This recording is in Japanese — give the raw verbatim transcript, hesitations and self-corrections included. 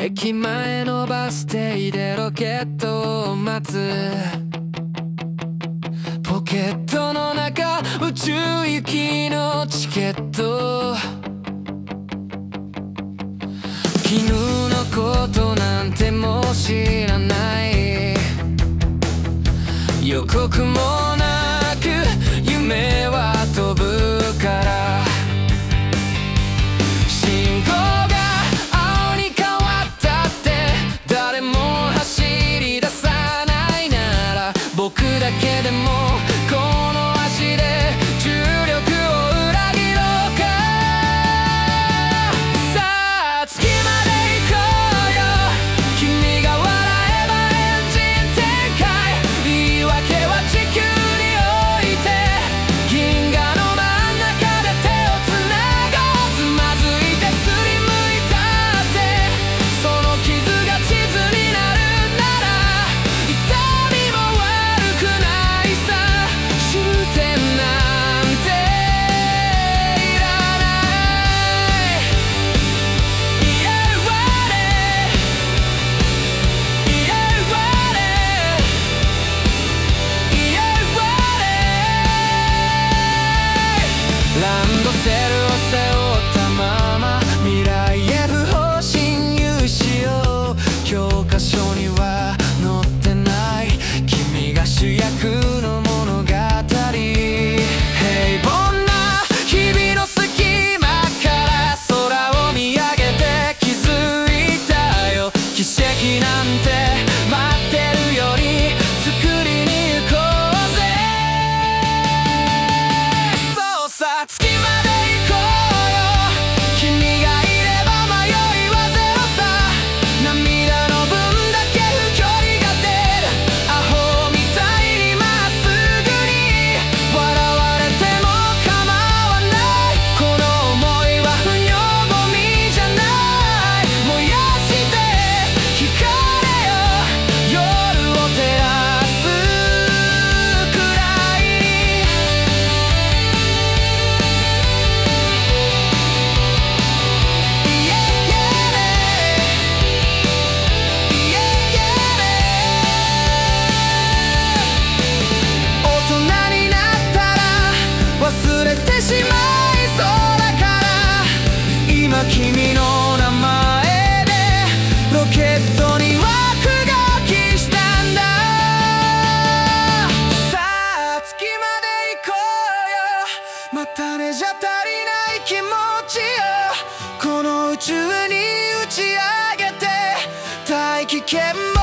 駅前のバス停でロケットを待つ。ポケットの中宇宙行きのチケット。昨日のことなんてもう知らない。予告もなく夢は飛ぶから。信号が青に変わったって誰も走り出さないなら、僕だけでもこの足で重力を裏切ろうか。さあ月まで行こうよ。君が笑えばエンジン展開。言い訳は地球に置いて、銀河の真ん中で手をつなごう。つまずいてすりむいたって、その傷が地図になるなら痛みも悪くないさ。終点なんていらない。言えわれ言えわれ言えわれ。ランドセルを背負ったまま未来へ不法侵入しよう。教科書には載ってない君が主役の物語。平凡な日々の隙間から空を見上げて気づいたよ。奇跡なんて待ってるより作りに行こうぜ。そうさ月まで行こうよ。君がいれば迷いはゼロさ。涙の分だけ飛距離が出る。アホみたいにまっすぐに笑われても構わない。この想いは不良ゴミじゃない。燃やして光れよ。夜を照らすくらいに。イエイエレイエイエレ。大人になったら忘れてしまいそうだから、今君の名前でロケットに落書きしたんだ。さあ月まで行こうよ。またねじゃ足りない気持ちをこの宇宙に打ち上げて、大気圏